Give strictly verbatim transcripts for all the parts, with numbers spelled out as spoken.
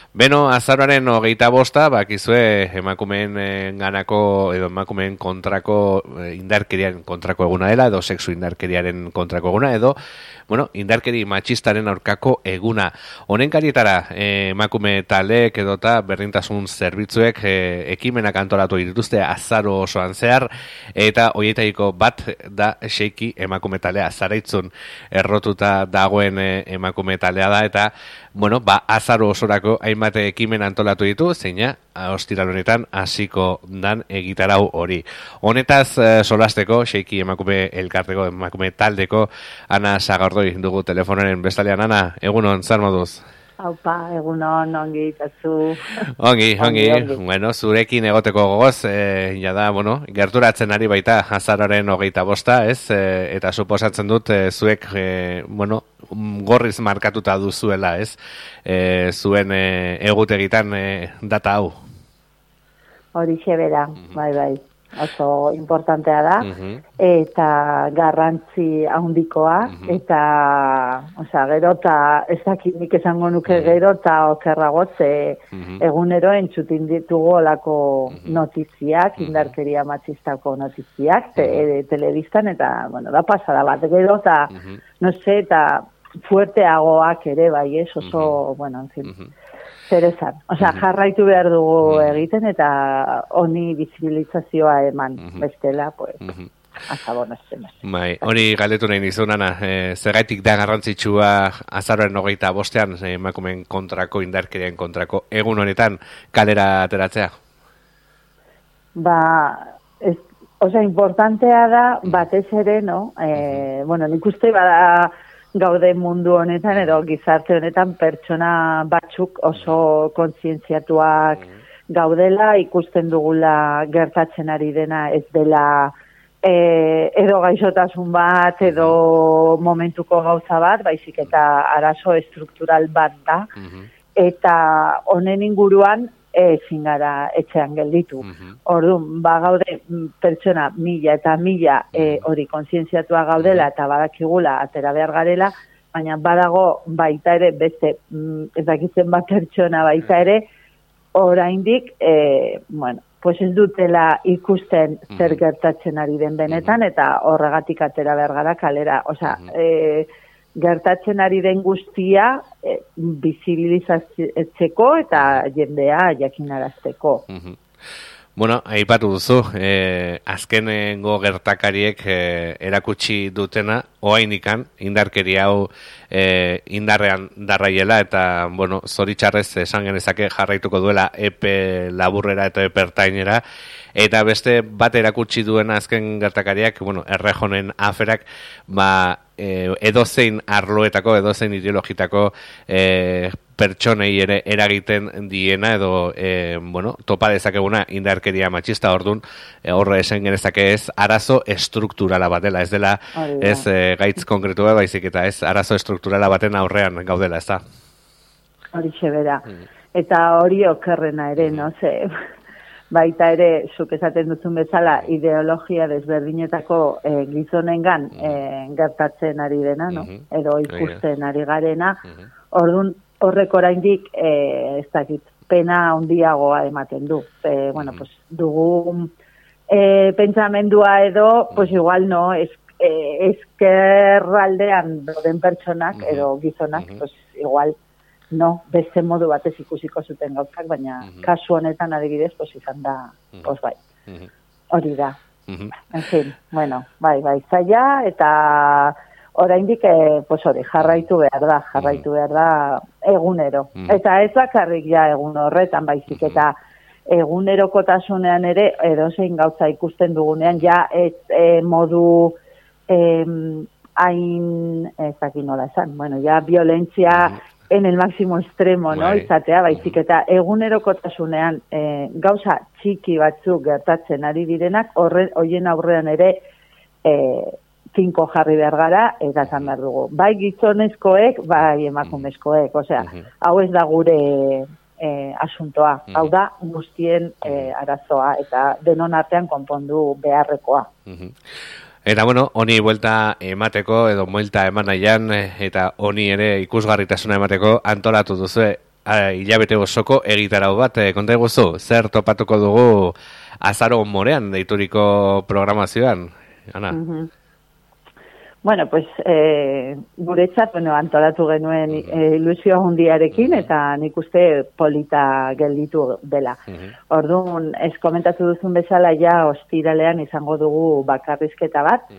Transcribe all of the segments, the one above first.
Beno, azaroaren hogeita bosta, bakizue emakumeen ganako edo emakumeen kontrako indarkeriaren kontrako eguna dela, edo sexu indarkeriaren kontrako eguna, edo bueno, indarkeri matxistaren aurkako eguna. Honen karietara emakume taldeek edota berdintasun zerbitzuek e, ekimenak antolatu dituzte azaro osoan zehar, eta hoietaiko bat da Sheiki emakume taldea, Zaraitzun errotuta dagoen e, emakume taldea da, eta bueno, ba, azaro osorako hainbat ekimen antolatu ditu, zeina ostiral honetan hasiko dan egitarau hori. Honetaz eh, solasteko, Sheiki emakume elkarteko, emakume taldeko, Ana Sagardoi dugu telefonaren bestalean. Ana, egunon, zer moduz? Aupa, egunon, ongi, tatzu. Ongi, ongi, ongi. Bueno, zurekin egoteko gogoz, eh, jada, bueno, gerturatzen ari baita azaroaren hogeita bosta, ez? Eh, eta suposatzen dut, eh, zuek, eh, bueno, gorriz markatuta duzuela, ez? Eh, zuen eh, egutegitan eh, data hau. Horixe bera, uh-huh. bai, bai. Oso importantea da, uh-huh. eta garrantzi handikoa, uh-huh. eta, osea, gero eta, ez dakit nik esango nuke uh-huh. gero eta okerragotze uh-huh. egunero entzutin ditugu olako uh-huh. notiziak, uh-huh. indarkeria matxistako notiziak, te, uh-huh. telebistan, eta, bueno, da pasada bat, gero eta, uh-huh. no sé, eta fuerteagoak ere, bai, ez, oso, uh-huh. bueno, en fin, uh-huh. zer esan. Osea, uh-huh. jarraitu behar dugu uh-huh. egiten eta honi bizibilizazioa eman uh-huh. bestela, pues, uh-huh. azabon ez. Bai, hori galdetu nahi nizun, Ana, e, zergaitik da garrantzitsua azaroaren hogeita bostean emakumeen kontrako, indarkerian kontrako, egun honetan kalera ateratzea? Ba, ez, osea, importantea da, batez ere, no? E, bueno, nik uste bada gaude mundu honetan edo gizarte honetan pertsona batzuk oso kontzientziatuak gaudela, ikusten dugula gertatzen ari dena ez dela e, edo gaixotasun bat edo momentuko gauza bat, baizik eta arazo estruktural bat da, eta honen inguruan ezin gara etxean gelditu. Uh-huh. Orduan, ba gaude pertsona mila eta mila e, hori kontzientziatua gaudela eta badakigula atera behar garela, baina badago baita ere beste ez dakitzen bat pertsona baita ere oraindik e, bueno, pues ez dutela ikusten zer gertatzen ari den benetan eta horregatik atera behar gara kalera. Osea, e, gertatzen ari den guztia e, bizibilizatzeko eta jendea jakinarazteko. Uh-huh. Bueno, aipatu duzu, eh, azkenengo gertakariek eh, erakutsi dutena, oainikan, indarkeria hau eh, indarrean darraiela, eta, bueno, zoritxarrez esan genezake jarraituko duela epe laburrera eta epe ertainera, eta beste bat erakutsi duen azken gertakariak, bueno, errejonen aferak, ba, eh, edozein arloetako, edozein ideologitako eh, pertsonei ere eragiten diena edo e, bueno, topa dezakeguna indarkeria matxista, ordun e, horre esen genezake ez arazo estrukturala bat dela, ez dela ez e, gaitz konkretua baizik eta ez arazo estrukturala baten aurrean gaudela, ez da? Horixe bera. Mm. Eta hori okerrena ere, mm. no, ze, baita ere, zuk esaten duzun bezala, ideologia desberdinetako e, gizonengan mm. e, gertatzen ari dena, no? Mm-hmm. Edo ikusten ari garena, mm-hmm. ordun horrek oraindik eh, ez dakit, pena handiagoa ematen du. E, bueno, pues, dugu e, pentsamendua edo, pues igual no, ez, e, ezkerraldean doden pertsonak edo gizonak, uh-huh. pues igual no, beste modu batez ikusiko zuten gauzak, baina uh-huh. kasu honetan adibidez, pues izan da, uh-huh. pues bai, uh-huh. hori da. Uh-huh. En fin, bueno, bai, bai, zaila eta oraindik, eh, pues hori, jarraitu behar da, jarraitu behar da egunero. Mm. Eta ez bakarrik ja egun horretan, baizik eta egunerokotasunean ere, edozein gauza ikusten dugunean, ja ez eh, modu hain, ez dakit nola esan, bueno, ja violentzia mm. en el máximo extremo, no, right. izatea, baizik eta egunerokotasunean eh, gauza txiki batzuk gertatzen ari direnak, horien aurrean ere, eh, finko jarri behar gara, eta zan behar dugu. Bai gizonezkoek, bai emakumezkoek. Osea, uh-huh. hau ez da gure eh, asuntoa. Uh-huh. Hau da guztien eh, arazoa, eta denon artean konpondu beharrekoa. Uh-huh. Eta, bueno, honi buelta emateko, edo buelta eman nahian, eta honi ere ikusgarritasuna emateko antolatu duzu hilabete osoko egitarau bat, e, konta eguzu, zer topatuko dugu azaro morean deituriko programazioan, Ana? Mm-hmm. Bueno, pues, eh, guretzat, bueno, antolatu genuen eh, ilusio hundiarekin, eta nik uste polita gelditu dela. Orduan, ez komentatu duzun bezala, ja, ostiralean izango dugu bakarrizketa bat,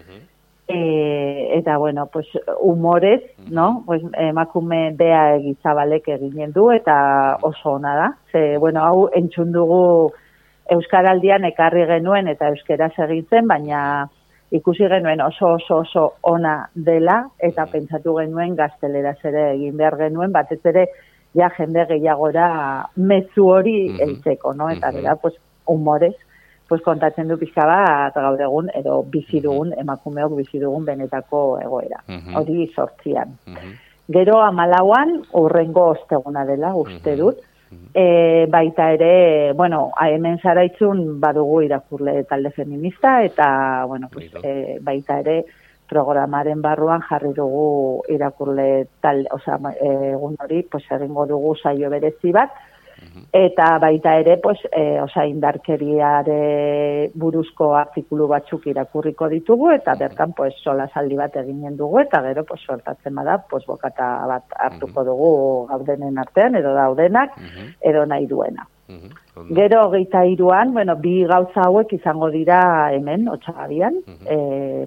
e, eta, bueno, pues, humorez, no? Pues, emakume Bea Egizabalek eginen du, eta oso ona da. Ze, bueno, hau entzun dugu Euskaraldian ekarri genuen, eta euskaraz egin zen, baina ikusi genuen oso oso oso ona dela, eta pentsatu genuen gazteleraz ere egin behar genuen, batez ere ja jende gehiagora mezu hori heltzeko, no? Eta bera, pues, humorez, pues, kontatzen du pixka bat gaur egun, edo bizi dugun, emakumeok bizi dugun benetako egoera. Hori sortzian. Gero amalauan, urrengo osteguna dela, uste dut, E, baita ere, bueno, hemen zaraitzun badugu irakurle talde feminista, eta, bueno, pues, e, baita ere programaren barruan jarri dugu irakurle talde, oza, egun hori, pues, egingo dugu saio berezi bat, eta baita ere, pues, e, oza, indarkeriare buruzko artikulu batzuk irakurriko ditugu, eta bertan, pues, sola saldi bat eginen dugu, eta gero, pues, sortatzen bada, pues, bokata bat hartuko dugu gaudenen artean, edo daudenak, edo nahi duena. Gero, geita iruan, bueno, bi gauza hauek izango dira hemen, Otsagabian, e,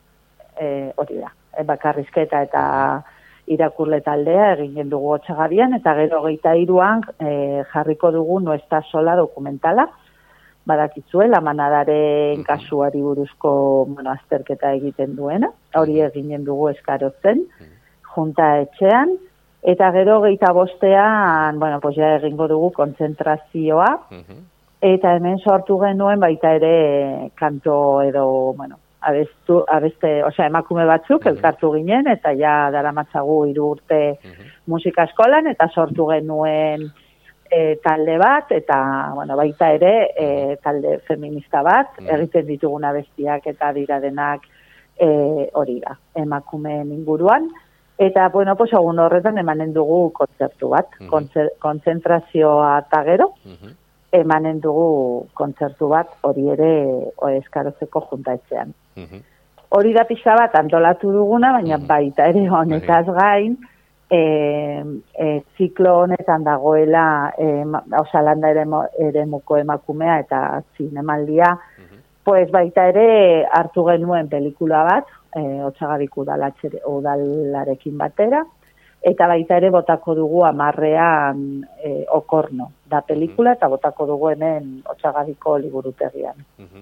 e, hori da, e, bakarrizketa eta irakurle taldea eginen dugu Otsagabian, eta gero geita iruan e, jarriko dugu No Está Sola dokumentala, badakizue, Lamanadaren kasuari buruzko, bueno, azterketa egiten duena, hori eginen dugu Eskarotzen, junta etxean, eta gero geita bostean, bueno, pues ja egingo dugu kontzentrazioa, eta hemen sortu genuen baita ere kanto edo, bueno, abestu, abeste, osea, emakume batzuk elkartu ginen, eta ja daramatzagu hiru urte musika eskolan, eta sortu genuen e, talde bat, eta, bueno, baita ere e, talde feminista bat, egiten ditugun abestiak eta dira denak e, hori da, emakumeen inguruan, eta, bueno, pues, egun horretan emanen dugu kontzertu bat, kontzentrazioa eta gero, emanen dugu kontzertu bat hori ere Eskarozeko juntaetxean. Hori da pixka bat antolatu duguna, baina baita ere honetaz gain, e, e, ziklo honetan dagoela e, Osalanda ere muko emakumea eta zinemaldia, pues baita ere hartu genuen pelikula bat, e, Otsagadik udalarekin batera, eta baita ere botako dugu amarrean e, Okorno da pelikula, eta botako dugu hemen Otsagadiko liburutegian.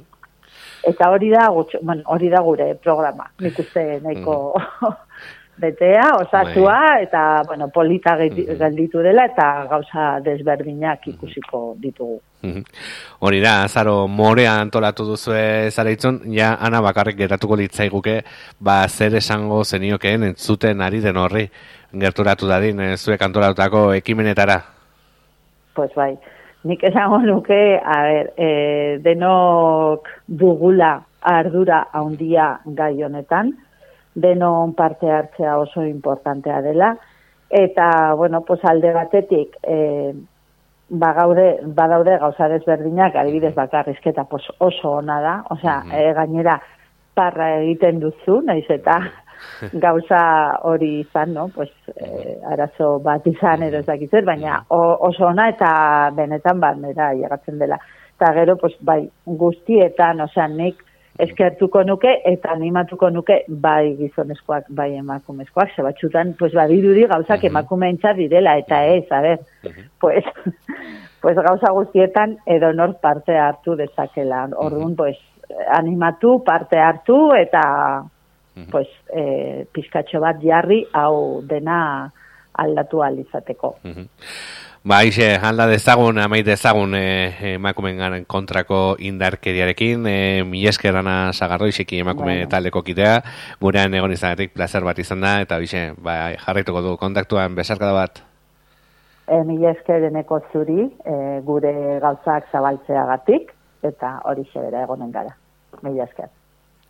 Eta hori da, bueno, hori da gure programa, nik uste nahiko betea, osatua, eta, bueno, polita gelditu dela, eta gauza desberdinak ikusiko ditugu. Hori da, azaro morea antolatu duzue zaraitzun, ja, Ana, bakarrik geratuko litzaiguke, ba, zer esango zeniokeen entzuten ari den horri, gerturatu dadin, e, zuek antolatutako ekimenetara? Pues bai, nik esango nuke, a ber, e, denok dugula ardura handia gai honetan, denon parte hartzea oso importantea dela, eta, bueno, pues alde batetik, e, ba gaude, badaude gauza desberdinak, adibidez bakarrizketa pues oso ona da, osea, e, gainera parra egiten duzu, naiz eta gauza hori izan, no? Pues, eh, arazo bat izan edo ezakitzer, baina oso ona eta benetan bat nera llegatzen dela. Eta gero, pues, bai, guztietan, osea, nik eskertuko nuke eta animatuko nuke bai gizonezkoak, bai emakumezkoak, ze batzutan, pues, badirudi gauzak emakumeentza direla, eta ez, a ber, pues, pues gauza guztietan edo nor parte hartu dezakela. Orduan, pues, animatu, parte hartu, eta pues, eh, pizkatxo bat jarri, hau dena aldatu alizateko. Ba, ixe, alda dezagun, amait dezagun eh, emakumen kontrako indarkeriarekin, eh, mi esker Ana Sagardo, iseki emakume bueno. Taldeko kidea, gurean egon izanetik placer bat izan da, eta bixe, ba, jarraituko du kontaktuan besarkada bat. E, mi esker deneko zuri, e, gure gauzak zabaltzeagatik, eta hori xebera egonen gara. Mi esker.